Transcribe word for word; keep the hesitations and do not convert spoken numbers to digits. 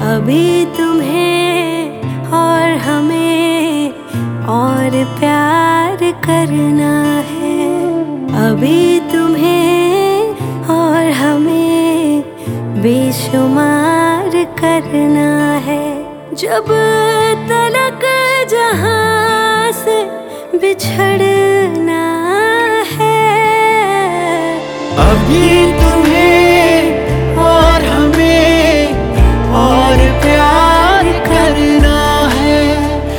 अभी तुम्हें और हमें और प्यार करना है। अभी तुम्हें और हमें बेशुमार करना है। जब तलक जहां से बिछड़ना है, अभी